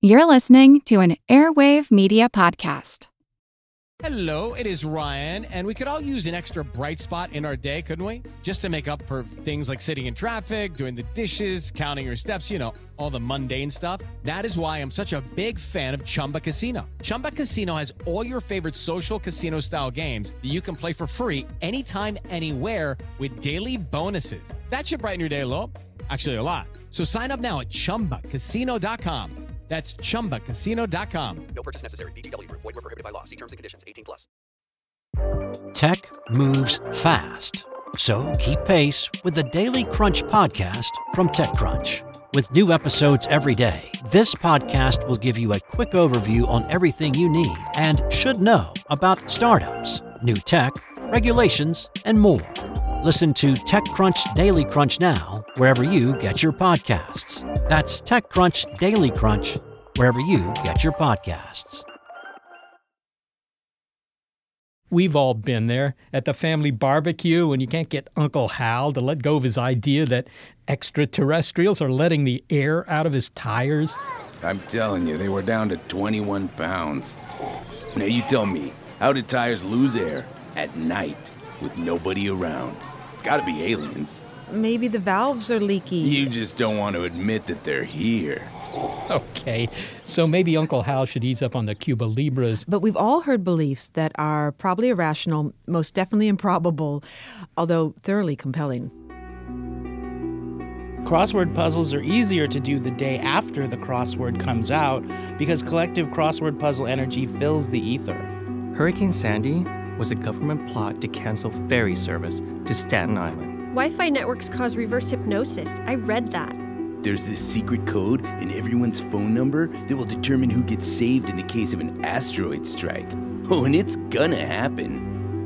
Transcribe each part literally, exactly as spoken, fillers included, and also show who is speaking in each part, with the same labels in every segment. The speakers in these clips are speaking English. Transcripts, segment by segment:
Speaker 1: You're listening to an Airwave Media Podcast.
Speaker 2: Hello, it is Ryan, and we could all use an extra bright spot in our day, couldn't we? Just to make up for things like sitting in traffic, doing the dishes, counting your steps, you know, all the mundane stuff. That is why I'm such a big fan of Chumba Casino. Chumba Casino has all your favorite social casino-style games that you can play for free anytime, anywhere with daily bonuses. That should brighten your day a little. Actually, a lot. So sign up now at chumba casino dot com. That's chumba casino dot com.
Speaker 3: No purchase necessary. V G W. Void where prohibited by law. See terms and conditions. eighteen plus.
Speaker 4: Tech moves fast. So keep pace with the Daily Crunch podcast from TechCrunch. With new episodes every day, this podcast will give you a quick overview on everything you need and should know about startups, new tech, regulations, and more. Listen to TechCrunch Daily Crunch now, wherever you get your podcasts. That's TechCrunch Daily Crunch, wherever you get your podcasts.
Speaker 5: We've all been there at the family barbecue when you can't get Uncle Hal to let go of his idea that extraterrestrials are letting the air out of his tires.
Speaker 6: I'm telling you, they were down to twenty-one pounds. Now you tell me, how did tires lose air at night with nobody around? It's gotta be aliens.
Speaker 7: Maybe the valves are leaky.
Speaker 6: You just don't want to admit that they're here.
Speaker 5: Okay, so maybe Uncle Hal should ease up on the Cuba Libras.
Speaker 7: But we've all heard beliefs that are probably irrational, most definitely improbable, although thoroughly compelling.
Speaker 8: Crossword puzzles are easier to do the day after the crossword comes out because collective crossword puzzle energy fills the ether.
Speaker 9: Hurricane Sandy was a government plot to cancel ferry service to Staten Island.
Speaker 10: Wi-Fi networks cause reverse hypnosis. I read that.
Speaker 6: There's this secret code in everyone's phone number that will determine who gets saved in the case of an asteroid strike. Oh, and it's gonna happen.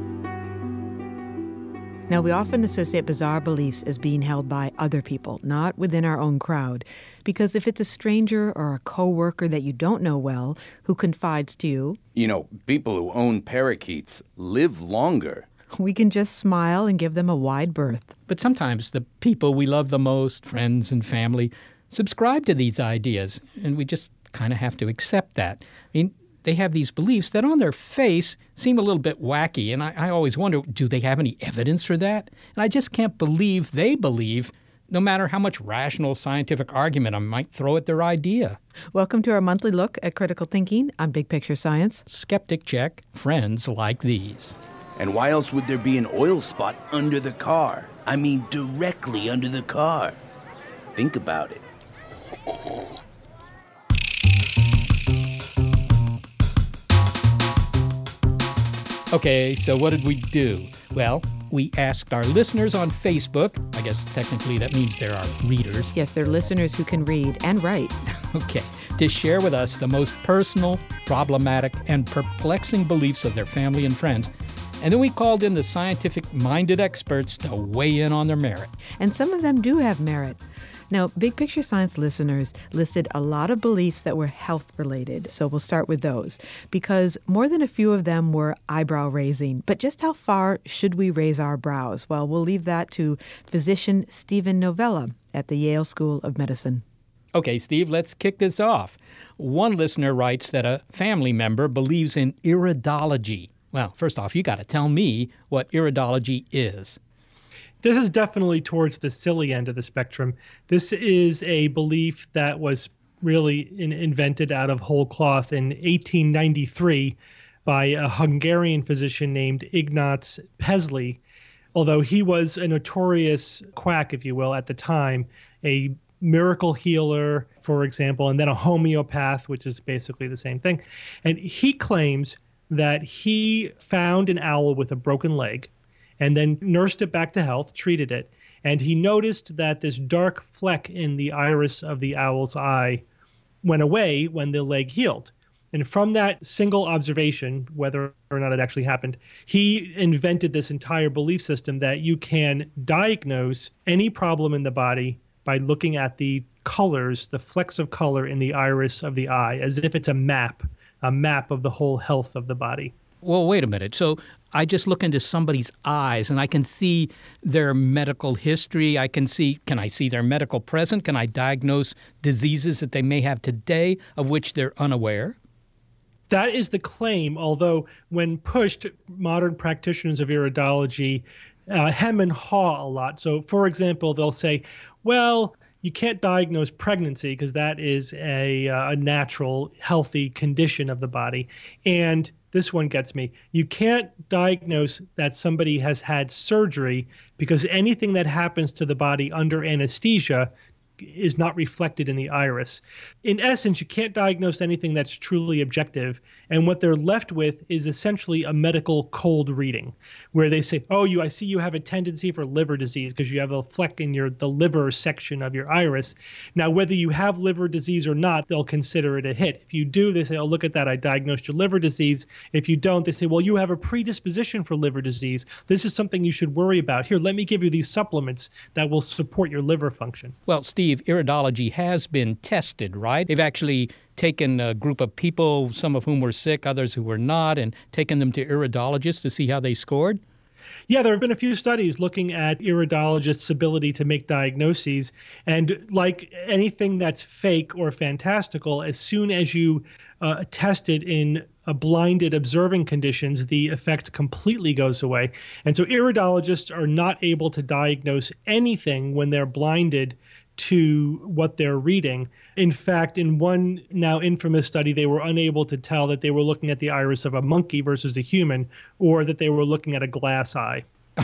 Speaker 7: Now, we often associate bizarre beliefs as being held by other people, not within our own crowd. Because if it's a stranger or a coworker that you don't know well who confides to you,
Speaker 6: You know, people who own parakeets live longer.
Speaker 7: we can just smile and give them a wide berth.
Speaker 5: But sometimes the people we love the most, friends and family, subscribe to these ideas, and we just kind of have to accept that. I mean, they have these beliefs that on their face seem a little bit wacky, and I, I always wonder, do they have any evidence for that? And I just can't believe they believe, no matter how much rational scientific argument I might throw at their idea.
Speaker 7: Welcome to our monthly look at critical thinking on Big Picture Science.
Speaker 5: Skeptic check, friends like these.
Speaker 6: And why else would there be an oil spot under the car? I mean, directly under the car. Think about it.
Speaker 5: Okay, so what did we do? Well, we asked our listeners on Facebook. I guess technically that means they're our readers.
Speaker 7: Yes, they're listeners who can read and write.
Speaker 5: Okay, to share with us the most personal, problematic, and perplexing beliefs of their family and friends. And then we called in the scientific-minded experts to weigh in on their merit.
Speaker 7: And some of them do have merit. Now, Big Picture Science listeners listed a lot of beliefs that were health-related, so we'll start with those, because more than a few of them were eyebrow-raising. But just how far should we raise our brows? Well, we'll leave that to physician Steven Novella at the Yale School of Medicine.
Speaker 5: Okay, Steve, let's kick this off. One listener writes that a family member believes in iridology. Well, first off, you got to tell me what iridology is.
Speaker 11: This is definitely towards the silly end of the spectrum. This is a belief that was really in, invented out of whole cloth in eighteen ninety-three by a Hungarian physician named Ignaz Pesli. Although he was a notorious quack, if you will, at the time, a miracle healer, for example, and then a homeopath, which is basically the same thing. And he claims that he found an owl with a broken leg and then nursed it back to health, treated it, and he noticed that this dark fleck in the iris of the owl's eye went away when the leg healed. And from that single observation, whether or not it actually happened, he invented this entire belief system that you can diagnose any problem in the body by looking at the colors, the flecks of color in the iris of the eye, as if it's a map, a map of the whole health of the body.
Speaker 5: Well, wait a minute. So I just look into somebody's eyes and I can see their medical history. I can see, can I see their medical present? Can I diagnose diseases that they may have today of which they're unaware?
Speaker 11: That is the claim, although when pushed, modern practitioners of iridology uh, hem and haw a lot. So, for example, they'll say, well, you can't diagnose pregnancy because that is a, uh, a natural, healthy condition of the body. And this one gets me. You can't diagnose that somebody has had surgery because anything that happens to the body under anesthesia is not reflected in the iris. In essence, you can't diagnose anything that's truly objective. And what they're left with is essentially a medical cold reading, where they say, oh, you, I see you have a tendency for liver disease because you have a fleck in your the liver section of your iris. Now, whether you have liver disease or not, they'll consider it a hit. If you do, they say, oh, look at that, I diagnosed your liver disease. If you don't, they say, well, you have a predisposition for liver disease. This is something you should worry about. Here, let me give you these supplements that will support your liver function.
Speaker 5: Well, Steve, iridology has been tested, right? They've actually taken a group of people, some of whom were sick, others who were not, and taken them to iridologists to see how they scored?
Speaker 11: Yeah, there have been a few studies looking at iridologists' ability to make diagnoses. And like anything that's fake or fantastical, as soon as you uh, test it in a blinded observing conditions, the effect completely goes away. And so iridologists are not able to diagnose anything when they're blinded to what they're reading. In fact, in one now infamous study, they were unable to tell that they were looking at the iris of a monkey versus a human, or that they were looking at a glass eye.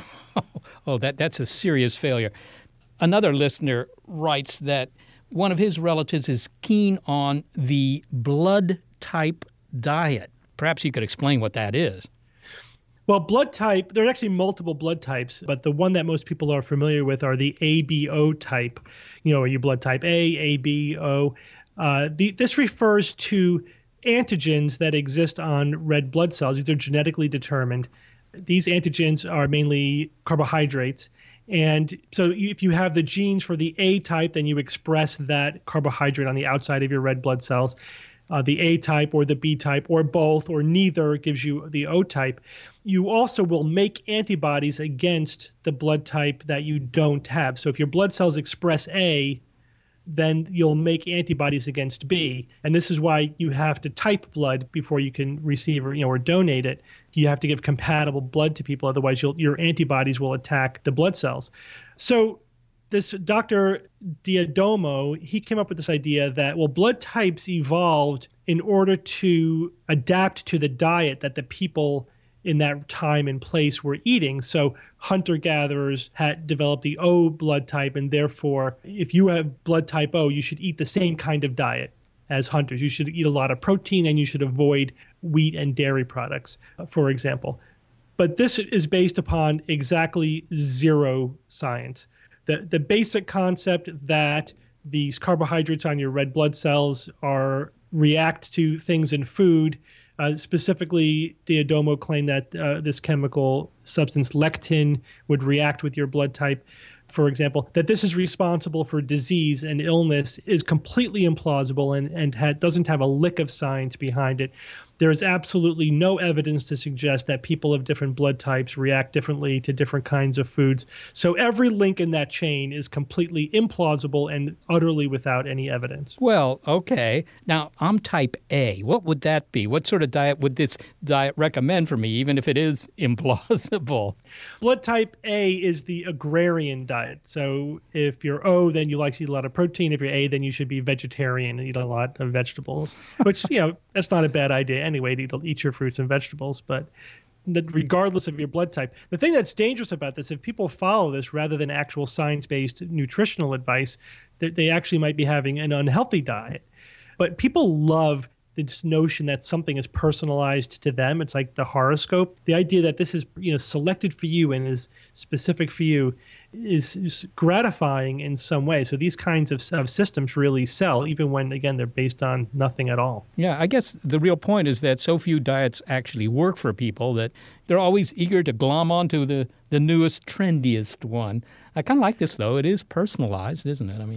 Speaker 5: Oh, that that's a serious failure. Another listener writes that one of his relatives is keen on the blood type diet. Perhaps you could explain what that is.
Speaker 11: Well, blood type, there are actually multiple blood types, but the one that most people are familiar with are the A B O type. You know, are you blood type A, A, B, O? Uh, the, this refers to antigens that exist on red blood cells. These are genetically determined. These antigens are mainly carbohydrates. And so if you have the genes for the A type, then you express that carbohydrate on the outside of your red blood cells. Uh, the A type or the B type or both or neither gives you the O type. You also will make antibodies against the blood type that you don't have. So if your blood cells express A, then you'll make antibodies against B. And this is why you have to type blood before you can receive or, you know, or donate it. You have to give compatible blood to people. Otherwise, you'll, your antibodies will attack the blood cells. So this Doctor Diodomo, he came up with this idea that, well, blood types evolved in order to adapt to the diet that the people in that time and place were eating. So hunter-gatherers had developed the O blood type, and therefore, if you have blood type O, you should eat the same kind of diet as hunters. You should eat a lot of protein, and you should avoid wheat and dairy products, for example. But this is based upon exactly zero science. The, the basic concept that these carbohydrates on your red blood cells are react to things in food. Uh, specifically, Diodomo claimed that uh, this chemical substance lectin would react with your blood type. For example, that this is responsible for disease and illness is completely implausible and, and ha- doesn't have a lick of science behind it. There is absolutely no evidence to suggest that people of different blood types react differently to different kinds of foods. So every link in that chain is completely implausible and utterly without any evidence.
Speaker 5: Well, okay. Now, I'm type A. What would that be? What sort of diet would this diet recommend for me, even if it is implausible?
Speaker 11: Blood type A is the agrarian diet. So if you're O, then you like to eat a lot of protein. If you're A, then you should be vegetarian and eat a lot of vegetables, which, you know, that's not a bad idea anyway, to eat your fruits and vegetables. But regardless of your blood type, the thing that's dangerous about this, if people follow this rather than actual science-based nutritional advice, that they actually might be having an unhealthy diet. But people love this notion that something is personalized to them. It's like the horoscope. The idea that this is, you know, selected for you and is specific for you is, is gratifying in some way. So these kinds of, of systems really sell, even when, again, they're based on nothing at all.
Speaker 5: Yeah, I guess the real point is that so few diets actually work for people that they're always eager to glom onto the, the newest, trendiest one. I kind of like this, though. It is personalized, isn't it? I mean,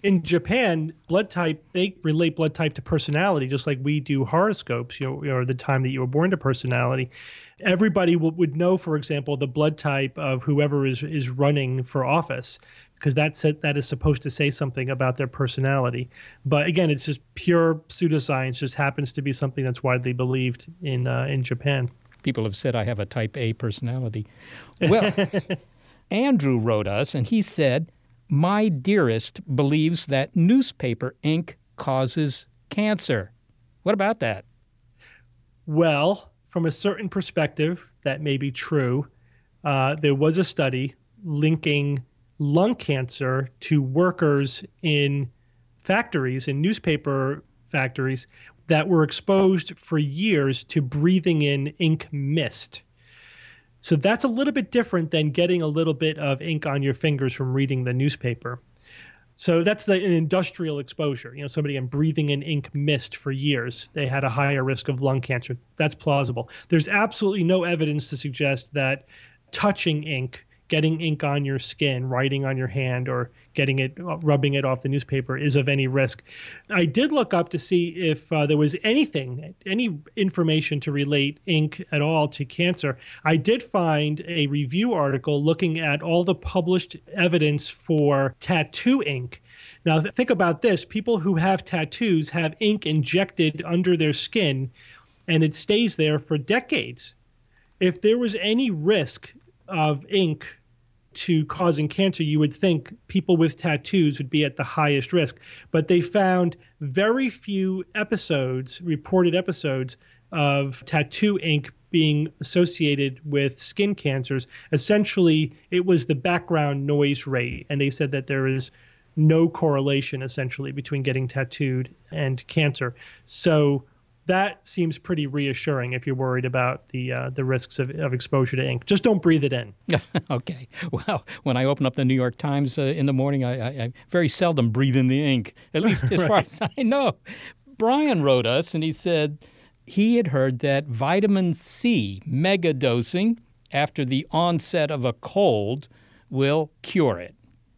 Speaker 11: in Japan, blood type, they relate blood type to personality, just like we do horoscopes, you know, or the time that you were born to personality. Everybody w- would know, for example, the blood type of whoever is, is running for office, because that's it, that is supposed to say something about their personality. But again, it's just pure pseudoscience, just happens to be something that's widely believed in uh, in Japan.
Speaker 5: People have said I have a type A personality. Well, Andrew wrote us, and he said, my dearest believes that newspaper ink causes cancer. What about that?
Speaker 11: Well, from a certain perspective, that may be true. Uh, there was a study linking lung cancer to workers in factories, in newspaper factories, that were exposed for years to breathing in ink mist. So that's a little bit different than getting a little bit of ink on your fingers from reading the newspaper. So that's the, an industrial exposure. You know, somebody in breathing in ink mist for years, they had a higher risk of lung cancer. That's plausible. There's absolutely no evidence to suggest that touching ink, getting ink on your skin, writing on your hand, or getting it, rubbing it off the newspaper is of any risk. I did look up to see if uh, there was anything, any information to relate ink at all to cancer. I did find a review article looking at all the published evidence for tattoo ink. Now, think about this. People who have tattoos have ink injected under their skin, and it stays there for decades. If there was any risk of ink to causing cancer, you would think people with tattoos would be at the highest risk. But they found very few episodes, reported episodes, of tattoo ink being associated with skin cancers. Essentially, it was the background noise rate. And they said that there is no correlation, essentially, between getting tattooed and cancer. So that seems pretty reassuring if you're worried about the uh, the risks of, of exposure to ink. Just don't breathe it in.
Speaker 5: Okay. Well, when I open up the New York Times uh, in the morning, I, I, I very seldom breathe in the ink, at least as right. far as I know. Brian wrote us, and he said he had heard that vitamin C megadosing after the onset of a cold will cure it.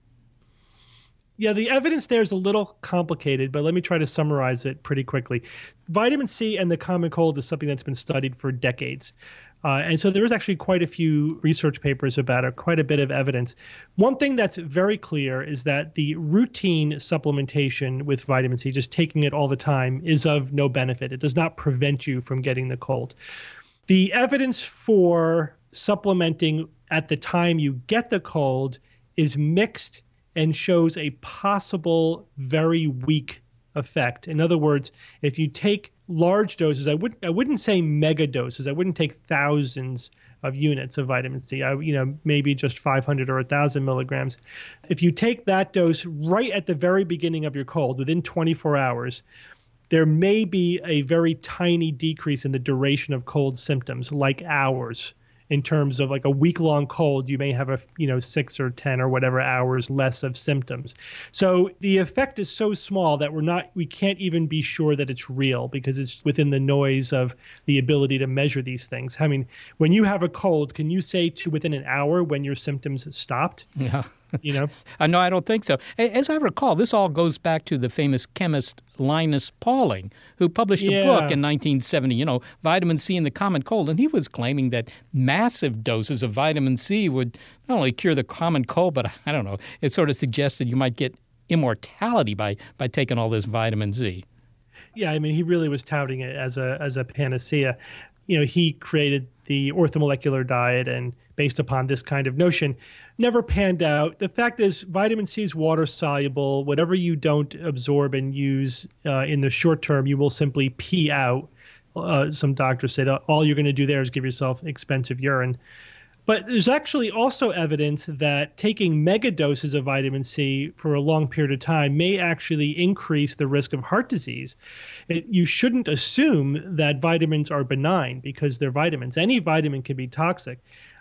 Speaker 11: Yeah, the evidence there is a little complicated, but let me try to summarize it pretty quickly. Vitamin C and the common cold is something that's been studied for decades. Uh, and so there is actually quite a few research papers about it, quite a bit of evidence. One thing that's very clear is that the routine supplementation with vitamin C, just taking it all the time, is of no benefit. It does not prevent you from getting the cold. The evidence for supplementing at the time you get the cold is mixed and shows a possible very weak effect. In other words, if you take large doses, I wouldn't I wouldn't say mega doses. I wouldn't take thousands of units of vitamin C. I, you know, maybe just five hundred or one thousand milligrams. If you take that dose right at the very beginning of your cold, within twenty-four hours, there may be a very tiny decrease in the duration of cold symptoms, like hours. In terms of like a week-long cold, you may have a you know six or ten or whatever hours less of symptoms. So the effect is so small that we're not we can't even be sure that it's real, because it's within the noise of the ability to measure these things. I mean, when you have a cold, can you say to within an hour when your symptoms stopped?
Speaker 5: Yeah.
Speaker 11: You know?
Speaker 5: uh, no, I don't think so. As I recall, this all goes back to the famous chemist Linus Pauling, who published
Speaker 11: yeah.
Speaker 5: a book in nineteen seventy, you know, Vitamin C and the Common Cold, and he was claiming that massive doses of vitamin C would not only cure the common cold, but I don't know, it sort of suggested you might get immortality by, by taking all this vitamin C.
Speaker 11: Yeah, I mean, he really was touting it as a as a panacea. You know, he created the orthomolecular diet, and based upon this kind of notion, never panned out. The fact is, vitamin C is water soluble. Whatever you don't absorb and use uh, in the short term, you will simply pee out. Uh, some doctors say that all you're going to do there is give yourself expensive urine. But there's actually also evidence that taking mega doses of vitamin C for a long period of time may actually increase the risk of heart disease. It, you shouldn't assume that vitamins are benign because they're vitamins. Any vitamin can be toxic.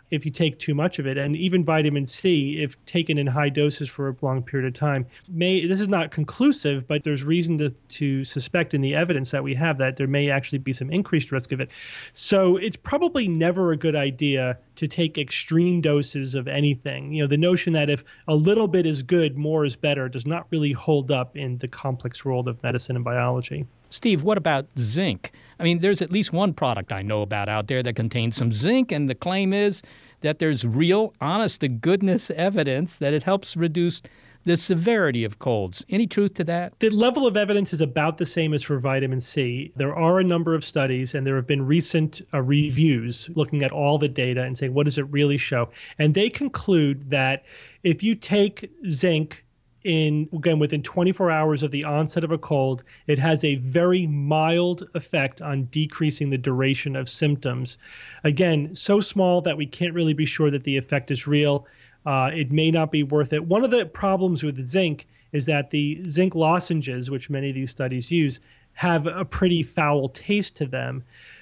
Speaker 11: if you take too much of it. And even vitamin C, if taken in high doses for a long period of time, may this is not conclusive, but there's reason to, to suspect in the evidence that we have that there may actually be some increased risk of it. So it's probably never a good idea to take extreme doses of anything. You know, the notion that if a little bit is good, more is better does not really hold up in the complex world of medicine and biology.
Speaker 5: Steve, what about zinc? I mean, there's at least one product I know about out there that contains some zinc, and the claim is that there's real, honest-to-goodness evidence that it helps reduce the severity of colds. Any truth to that?
Speaker 11: The level of evidence is about the same as for vitamin C. There are a number of studies, and there have been recent uh, reviews looking at all the data and saying, what does it really show? And they conclude that if you take zinc in, again, within twenty-four hours of the onset of a cold, it has a very mild effect on decreasing the duration of symptoms. Again, so small that we can't really be sure that the effect is real. Uh, it may not be worth it. One of the problems with zinc is that the zinc lozenges, which many of these studies use, have a pretty foul taste to them.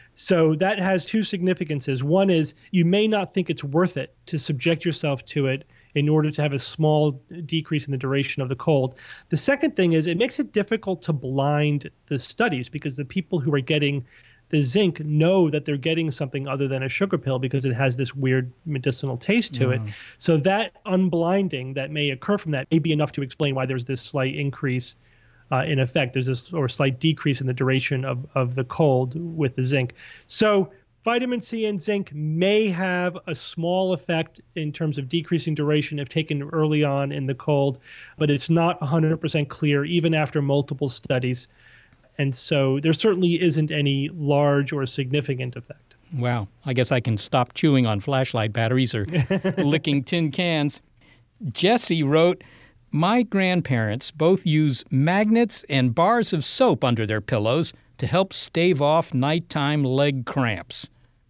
Speaker 11: So that has two significances. One is you may not think it's worth it to subject yourself to it in order to have a small decrease in the duration of the cold. The second thing is it makes it difficult to blind the studies because the people who are getting the zinc know that they're getting something other than a sugar pill because it has this weird medicinal taste to
Speaker 5: Yeah.
Speaker 11: it. So that unblinding that may occur from that may be enough to explain why there's this slight increase uh, in effect. There's this or slight decrease in the duration of, of the cold with the zinc. So vitamin C and zinc may have a small effect in terms of decreasing duration if taken early on in the cold, but it's not one hundred percent clear even after multiple studies. And so there certainly isn't any large or significant effect.
Speaker 5: Wow. I guess I can stop chewing on flashlight batteries or licking tin cans. Jesse wrote, my grandparents both use magnets and bars of soap under their pillows to help stave off nighttime leg cramps.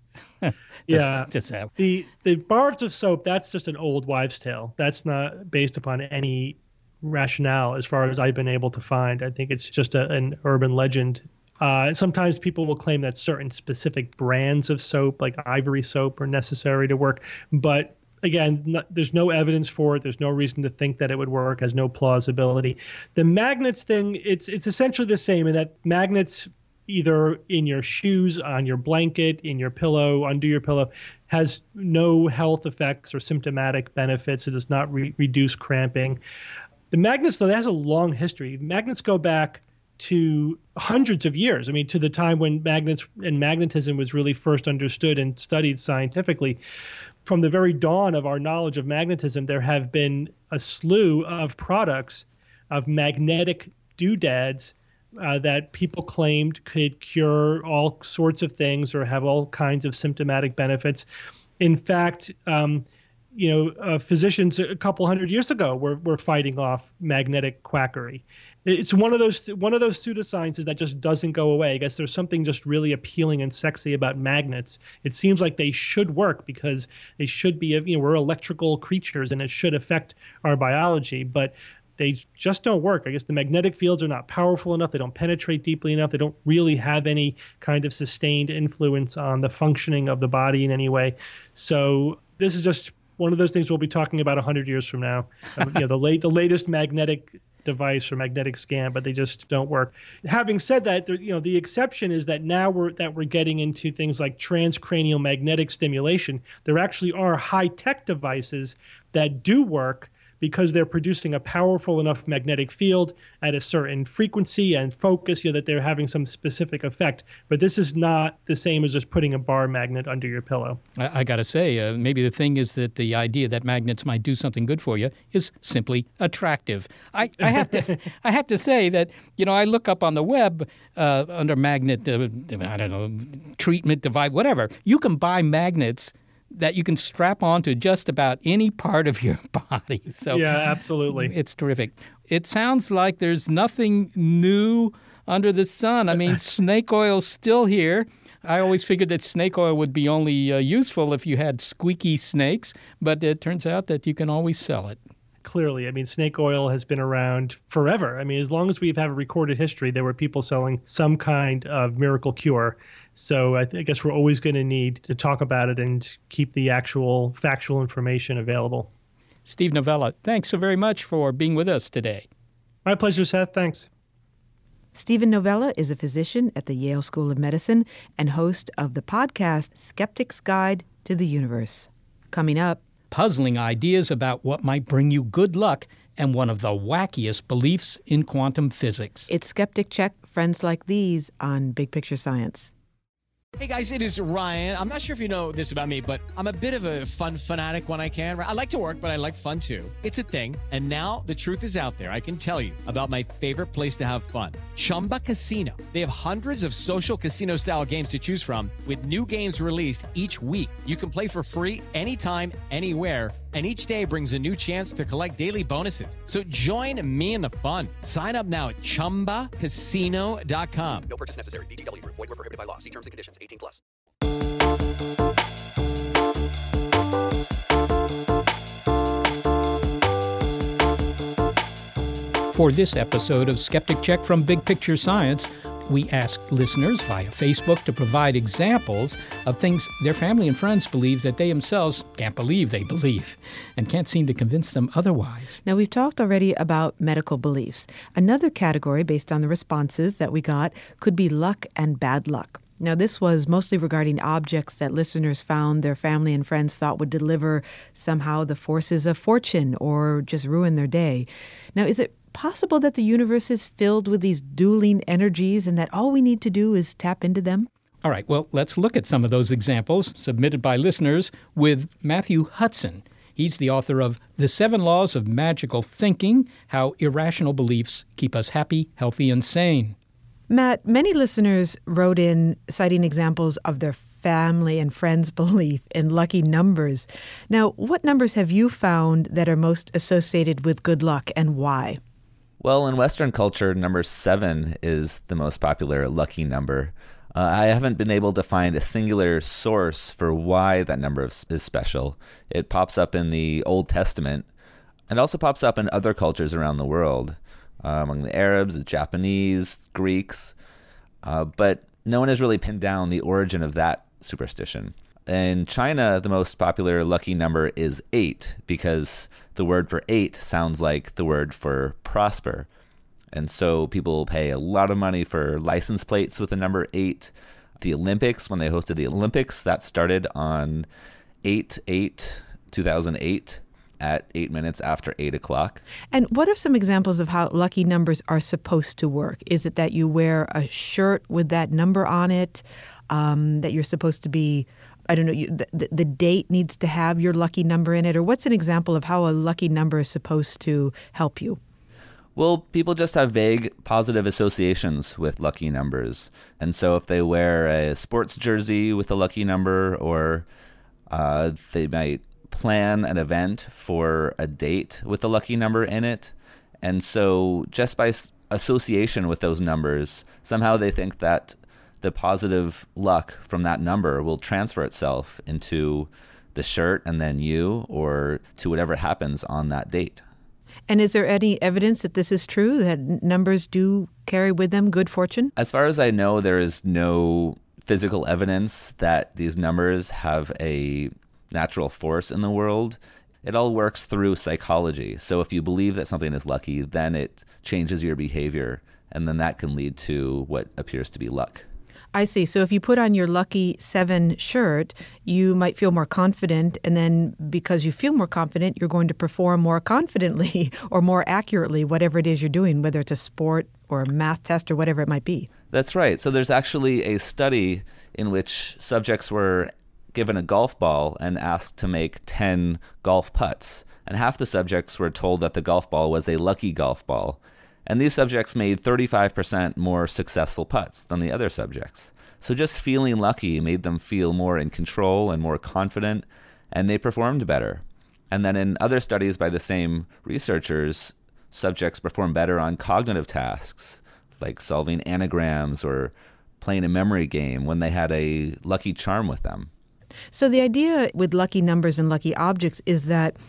Speaker 11: Yeah.
Speaker 5: That's, that's
Speaker 11: the, the bars of soap, that's just an old wives' tale. That's not based upon any rationale as far as I've been able to find. I think it's just a, an urban legend. Uh, sometimes people will claim that certain specific brands of soap, like Ivory soap, are necessary to work. But again, no, there's no evidence for it. There's no reason to think that it would work. Has no plausibility. The magnets thing, it's it's essentially the same in that magnets either in your shoes, on your blanket, in your pillow, under your pillow, has no health effects or symptomatic benefits. It does not re- reduce cramping. The magnets, though, that has a long history. Magnets go back to hundreds of years. I mean, to the time when magnets and magnetism was really first understood and studied scientifically. From the very dawn of our knowledge of magnetism, there have been a slew of products of magnetic doodads uh, that people claimed could cure all sorts of things or have all kinds of symptomatic benefits. In fact, um, you know, uh, physicians a couple hundred years ago were were fighting off magnetic quackery. It's one of those one of those pseudosciences that just doesn't go away. I guess there's something just really appealing and sexy about magnets. It seems like they should work because they should be, you know, we're electrical creatures and it should affect our biology, but they just don't work. I guess the magnetic fields are not powerful enough. They don't penetrate deeply enough. They don't really have any kind of sustained influence on the functioning of the body in any way. So this is just one of those things we'll be talking about one hundred years from now. Um, you know, the late the latest magnetic device or magnetic scan, but they just don't work. Having said that, there, you know, the exception is that now we're that we're getting into things like transcranial magnetic stimulation. There actually are high-tech devices that do work because they're producing a powerful enough magnetic field at a certain frequency and focus, you know, that they're having some specific effect. But this is not the same as just putting a bar magnet under your pillow.
Speaker 5: I, I got to say, uh, maybe the thing is that the idea that magnets might do something good for you is simply attractive. I, I have to I have to say that, you know, I look up on the web uh, under magnet, uh, I don't know, treatment device, whatever. You can buy magnets that you can strap onto just about any part of your body. So
Speaker 11: yeah, absolutely.
Speaker 5: It's terrific. It sounds like there's nothing new under the sun. I mean, snake oil's still here. I always figured that snake oil would be only uh, useful if you had squeaky snakes, but it turns out that you can always sell it.
Speaker 11: clearly. I mean, snake oil has been around forever. I mean, as long as we've had a recorded history, there were people selling some kind of miracle cure. So I, th- I guess we're always going to need to talk about it and keep the actual factual information available.
Speaker 5: Steve Novella, thanks so very much for being with us today.
Speaker 11: My pleasure, Seth. Thanks.
Speaker 7: Stephen Novella is a physician at the Yale School of Medicine and host of the podcast Skeptic's Guide to the Universe. Coming up,
Speaker 5: puzzling ideas about what might bring you good luck and one of the wackiest beliefs in quantum physics.
Speaker 7: It's Skeptic Check, Friends Like These on Big Picture Science.
Speaker 2: Hey guys, it is Ryan. I'm not sure if you know this about me, but I'm a bit of a fun fanatic when I can. I like to work, but I like fun too. It's a thing. And now the truth is out there. I can tell you about my favorite place to have fun. Chumba Casino. They have hundreds of social casino style games to choose from with new games released each week. You can play for free anytime, anywhere. And each day brings a new chance to collect daily bonuses. So join me in the fun. Sign up now at chumba casino dot com.
Speaker 3: No purchase necessary. V G W Group. Void where prohibited by law. See terms and conditions. eighteen plus.
Speaker 5: For this episode of Skeptic Check from Big Picture Science, we asked listeners via Facebook to provide examples of things their family and friends believe that they themselves can't believe they believe and can't seem to convince them otherwise.
Speaker 7: Now, we've talked already about medical beliefs. Another category based on the responses that we got could be luck and bad luck. Now, this was mostly regarding objects that listeners found their family and friends thought would deliver somehow the forces of fortune or just ruin their day. Now, is it possible that the universe is filled with these dueling energies and that all we need to do is tap into them?
Speaker 5: All right, well, let's look at some of those examples submitted by listeners with Matthew Hudson. He's the author of The Seven Laws of Magical Thinking, How Irrational Beliefs Keep Us Happy, Healthy, and Sane.
Speaker 7: Matt, many listeners wrote in citing examples of their family and friends' belief in lucky numbers. Now, what numbers have you found that are most associated with good luck and why?
Speaker 12: Well, in Western culture, number seven is the most popular lucky number. Uh, I haven't been able to find a singular source for why that number is special. It pops up in the Old Testament and also pops up in other cultures around the world, uh, among the Arabs, the Japanese, Greeks, uh, but no one has really pinned down the origin of that superstition. In China, the most popular lucky number is eight because the word for eight sounds like the word for prosper. And so people pay a lot of money for license plates with the number eight. The Olympics, when they hosted the Olympics, that started on eight eight two thousand eight at eight minutes after eight o'clock.
Speaker 7: And what are some examples of how lucky numbers are supposed to work? Is it that you wear a shirt with that number on it, um, that you're supposed to be, I don't know, you, the, the date needs to have your lucky number in it? Or what's an example of how a lucky number is supposed to help you?
Speaker 12: Well, people just have vague positive associations with lucky numbers. And so if they wear a sports jersey with a lucky number, or uh, they might plan an event for a date with a lucky number in it. And so just by association with those numbers, somehow they think that the positive luck from that number will transfer itself into the shirt and then you, or to whatever happens on that date.
Speaker 7: And is there any evidence that this is true, that numbers do carry with them good fortune?
Speaker 12: As far as I know, there is no physical evidence that these numbers have a natural force in the world. It all works through psychology. So if you believe that something is lucky, then it changes your behavior, and then that can lead to what appears to be luck.
Speaker 7: I see. So if you put on your lucky seven shirt, you might feel more confident, and then because you feel more confident, you're going to perform more confidently or more accurately, whatever it is you're doing, whether it's a sport or a math test or whatever it might be.
Speaker 12: That's right. So there's actually a study in which subjects were given a golf ball and asked to make ten golf putts. And half the subjects were told that the golf ball was a lucky golf ball. And these subjects made thirty-five percent more successful putts than the other subjects. So just feeling lucky made them feel more in control and more confident, and they performed better. And then in other studies by the same researchers, subjects performed better on cognitive tasks, like solving anagrams or playing a memory game when they had a lucky charm with them.
Speaker 7: So the idea with lucky numbers and lucky objects is that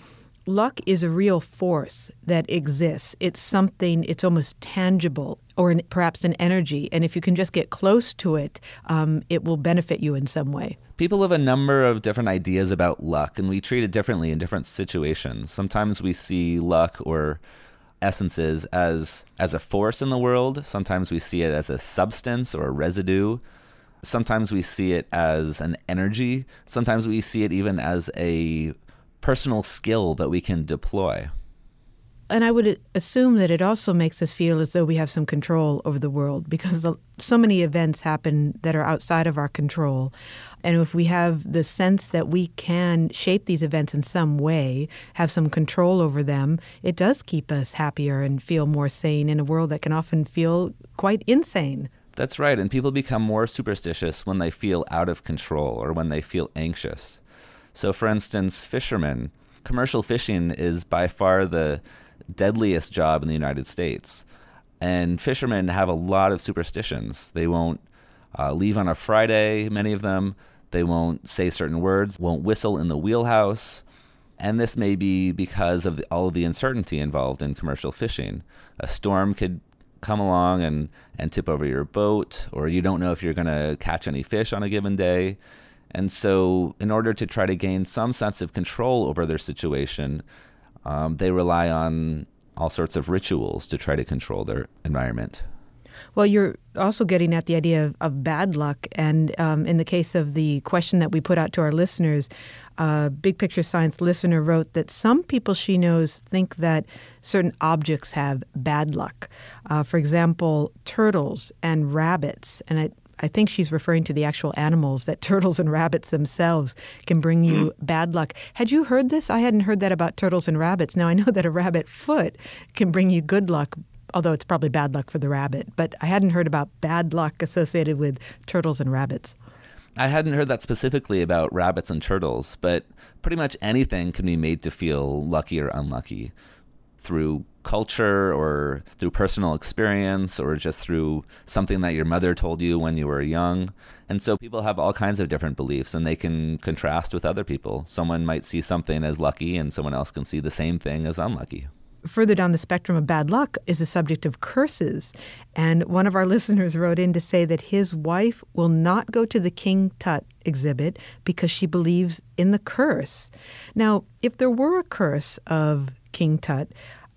Speaker 7: luck is a real force that exists. It's something, it's almost tangible, or an, perhaps an energy. And if you can just get close to it, um, it will benefit you in some way.
Speaker 12: People have a number of different ideas about luck, and we treat it differently in different situations. Sometimes we see luck or essences as as a force in the world. Sometimes we see it as a substance or a residue. Sometimes we see it as an energy. Sometimes we see it even as a personal skill that we can deploy.
Speaker 7: And I would assume that it also makes us feel as though we have some control over the world, because so many events happen that are outside of our control. And if we have the sense that we can shape these events in some way, have some control over them, it does keep us happier and feel more sane in a world that can often feel quite insane.
Speaker 12: That's right. And people become more superstitious when they feel out of control or when they feel anxious. So, for instance, fishermen. Commercial fishing is by far the deadliest job in the United States. And fishermen have a lot of superstitions. They won't uh, leave on a Friday, many of them. They won't say certain words, won't whistle in the wheelhouse. And this may be because of the, all of the uncertainty involved in commercial fishing. A storm could come along and, and tip over your boat, or you don't know if you're going to catch any fish on a given day. And so in order to try to gain some sense of control over their situation, um, they rely on all sorts of rituals to try to control their environment.
Speaker 7: Well, you're also getting at the idea of, of bad luck. And um, in the case of the question that we put out to our listeners, a Big Picture Science listener wrote that some people she knows think that certain objects have bad luck. Uh, for example, turtles and rabbits. And I, I think she's referring to the actual animals, that turtles and rabbits themselves can bring you mm. bad luck. Had you heard this? I hadn't heard that about turtles and rabbits. Now, I know that a rabbit foot can bring you good luck, although it's probably bad luck for the rabbit. But I hadn't heard about bad luck associated with turtles and rabbits.
Speaker 12: I hadn't heard that specifically about rabbits and turtles, but pretty much anything can be made to feel lucky or unlucky through culture or through personal experience or just through something that your mother told you when you were young. And so people have all kinds of different beliefs, and they can contrast with other people. Someone might see something as lucky and someone else can see the same thing as unlucky.
Speaker 7: Further down the spectrum of bad luck is the subject of curses. And one of our listeners wrote in to say that his wife will not go to the King Tut exhibit because she believes in the curse. Now, if there were a curse of King Tut,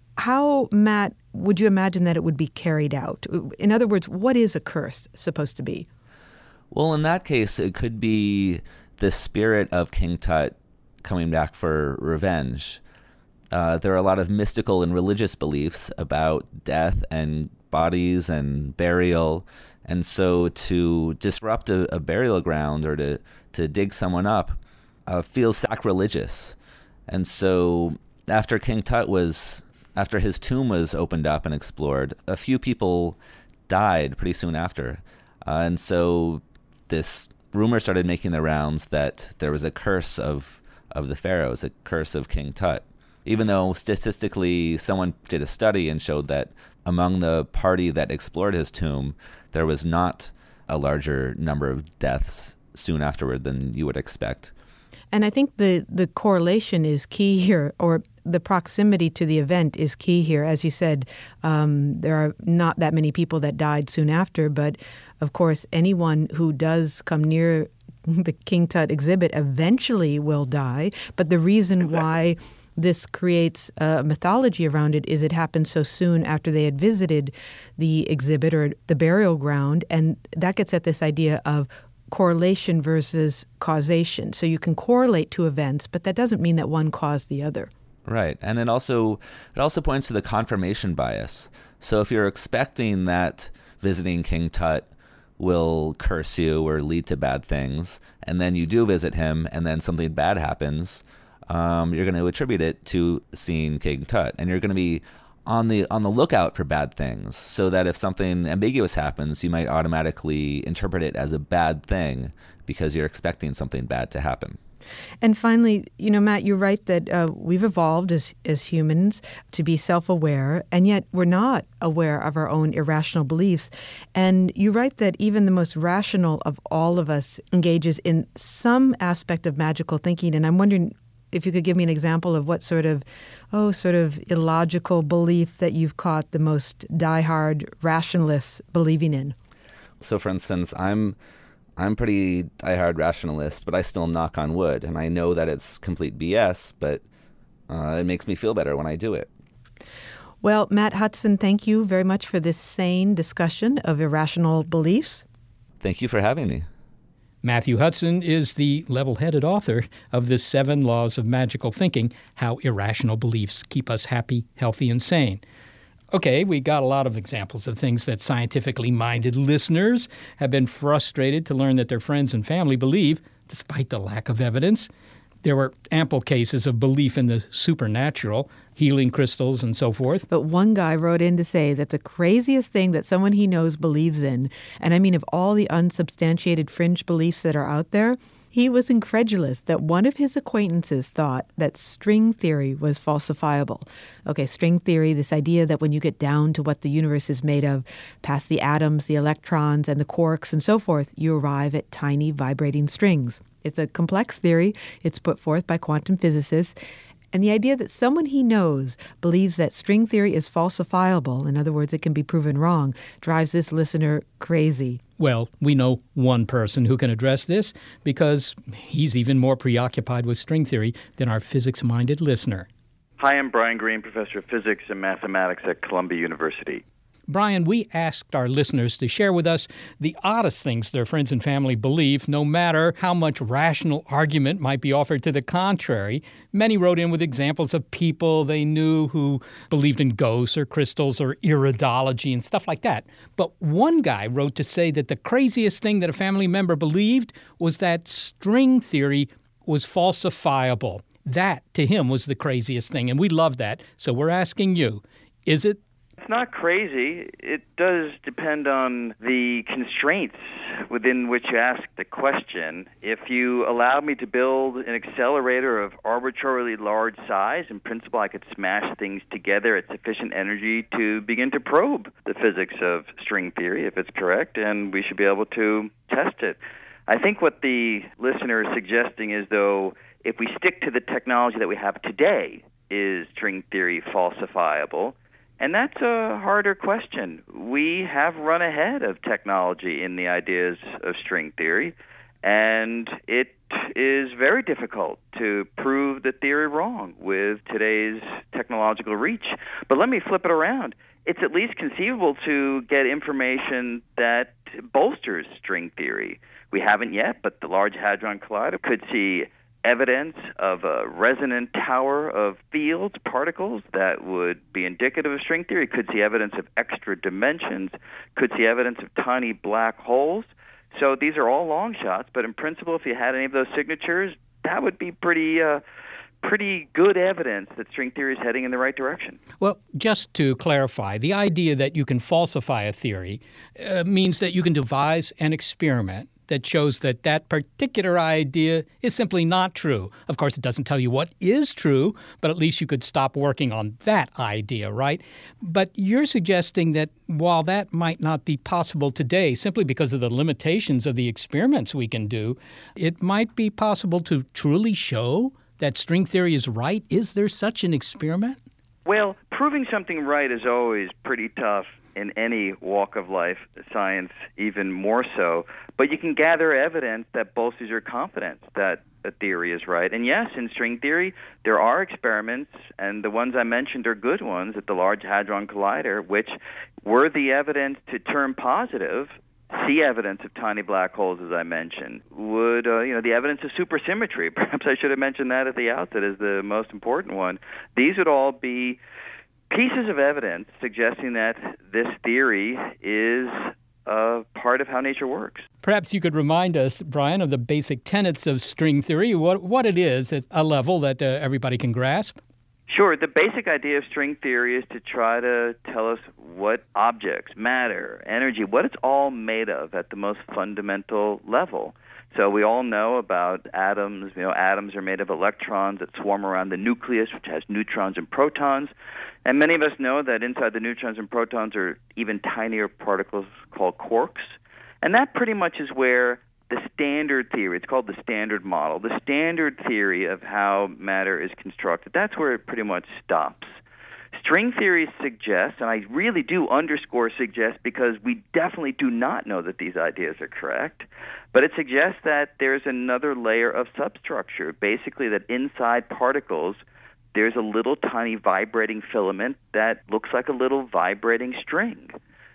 Speaker 7: how, Matt, would you imagine that it would be carried out? In other words, what is a curse supposed to be?
Speaker 12: Well, in that case, it could be the spirit of King Tut coming back for revenge. Uh, there are a lot of mystical and religious beliefs about death and bodies and burial. And so to disrupt a, a burial ground or to, to dig someone up uh, feels sacrilegious. And so after King Tut was, after his tomb was opened up and explored, a few people died pretty soon after. Uh, and so this rumor started making the rounds that there was a curse of, of the pharaohs, a curse of King Tut. Even though statistically someone did a study and showed that among the party that explored his tomb, there was not a larger number of deaths soon afterward than you would expect.
Speaker 7: And I think the, the correlation is key here, or the proximity to the event is key here. As you said, um, there are not that many people that died soon after, but of course, anyone who does come near the King Tut exhibit eventually will die. But the reason exactly. why this creates a mythology around it is it happened so soon after they had visited the exhibit or the burial ground, and that gets at this idea of correlation versus causation. So you can correlate two events, but that doesn't mean that one caused the other.
Speaker 12: Right. And it also it also points to the confirmation bias. So if you're expecting that visiting King Tut will curse you or lead to bad things, and then you do visit him and then something bad happens, um, you're going to attribute it to seeing King Tut. And you're going to be on the on the lookout for bad things, so that if something ambiguous happens, you might automatically interpret it as a bad thing because you're expecting something bad to happen.
Speaker 7: And finally, you know, Matt, you're right that uh, we've evolved as, as humans to be self-aware, and yet we're not aware of our own irrational beliefs. And you write that even the most rational of all of us engages in some aspect of magical thinking. And I'm wondering if you could give me an example of what sort of, oh, sort of illogical belief that you've caught the most diehard rationalists believing in.
Speaker 12: So, for instance, I'm I'm pretty diehard rationalist, but I still knock on wood, and I know that it's complete B S, but uh, it makes me feel better when I do it.
Speaker 7: Well, Matt Hudson, thank you very much for this sane discussion of irrational beliefs.
Speaker 12: Thank you for having me.
Speaker 5: Matthew Hudson is the level-headed author of the Seven Laws of Magical Thinking, How Irrational Beliefs Keep Us Happy, Healthy, and Sane. Okay, we got a lot of examples of things that scientifically minded listeners have been frustrated to learn that their friends and family believe, despite the lack of evidence. There were ample cases of belief in the supernatural, healing crystals, and so forth.
Speaker 7: But one guy wrote in to say that the craziest thing that someone he knows believes in, and I mean of all the unsubstantiated fringe beliefs that are out there, he was incredulous that one of his acquaintances thought that string theory was falsifiable. Okay, string theory, this idea that when you get down to what the universe is made of, past the atoms, the electrons, and the quarks, and so forth, you arrive at tiny vibrating strings. It's a complex theory. It's put forth by quantum physicists. And the idea that someone he knows believes that string theory is falsifiable, in other words, it can be proven wrong, drives this listener crazy.
Speaker 5: Well, we know one person who can address this because he's even more preoccupied with string theory than our physics-minded listener.
Speaker 13: Hi, I'm Brian Greene, professor of physics and mathematics at Columbia University.
Speaker 5: Brian, we asked our listeners to share with us the oddest things their friends and family believe, no matter how much rational argument might be offered to the contrary. Many wrote in with examples of people they knew who believed in ghosts or crystals or iridology and stuff like that. But one guy wrote to say that the craziest thing that a family member believed was that string theory was falsifiable. That, to him, was the craziest thing, and we love that. So we're asking you, is it?
Speaker 13: It's not crazy. It does depend on the constraints within which you ask the question. If you allowed me to build an accelerator of arbitrarily large size, in principle I could smash things together at sufficient energy to begin to probe the physics of string theory, if it's correct, and we should be able to test it. I think what the listener is suggesting is, though, if we stick to the technology that we have today, is string theory falsifiable? And that's a harder question. We have run ahead of technology in the ideas of string theory, and it is very difficult to prove the theory wrong with today's technological reach. But let me flip it around. It's at least conceivable to get information that bolsters string theory. We haven't yet, but the Large Hadron Collider could see evidence of a resonant tower of fields, particles, that would be indicative of string theory. Could see evidence of extra dimensions, could see evidence of tiny black holes. So these are all long shots, but in principle, if you had any of those signatures, that would be pretty uh, pretty good evidence that string theory is heading in the right direction.
Speaker 5: Well, just to clarify, the idea that you can falsify a theory uh, means that you can devise an experiment that shows that that particular idea is simply not true. Of course, it doesn't tell you what is true, but at least you could stop working on that idea, right? But you're suggesting that while that might not be possible today simply because of the limitations of the experiments we can do, it might be possible to truly show that string theory is right. Is there such an experiment?
Speaker 13: Well, proving something right is always pretty tough in any walk of life, science even more so. But you can gather evidence that bolsters your confidence that a theory is right. And yes, in string theory, there are experiments, and the ones I mentioned are good ones at the Large Hadron Collider, which were the evidence to turn positive, see evidence of tiny black holes, as I mentioned, would, uh, you know, the evidence of supersymmetry. Perhaps I should have mentioned that at the outset as the most important one. These would all be pieces of evidence suggesting that this theory is a part of how nature works.
Speaker 5: Perhaps you could remind us, Brian, of the basic tenets of string theory, what, what it is at a level that uh, everybody can grasp.
Speaker 13: Sure. The basic idea of string theory is to try to tell us what objects, matter, energy, what it's all made of at the most fundamental level. So we all know about atoms. You know, atoms are made of electrons that swarm around the nucleus, which has neutrons and protons. And many of us know that inside the neutrons and protons are even tinier particles called quarks. And that pretty much is where the standard theory. It's called the standard model. The standard theory of how matter is constructed, that's where it pretty much stops. String theory suggests, and I really do underscore suggest because we definitely do not know that these ideas are correct, but it suggests that there's another layer of substructure, basically that inside particles there's a little tiny vibrating filament that looks like a little vibrating string.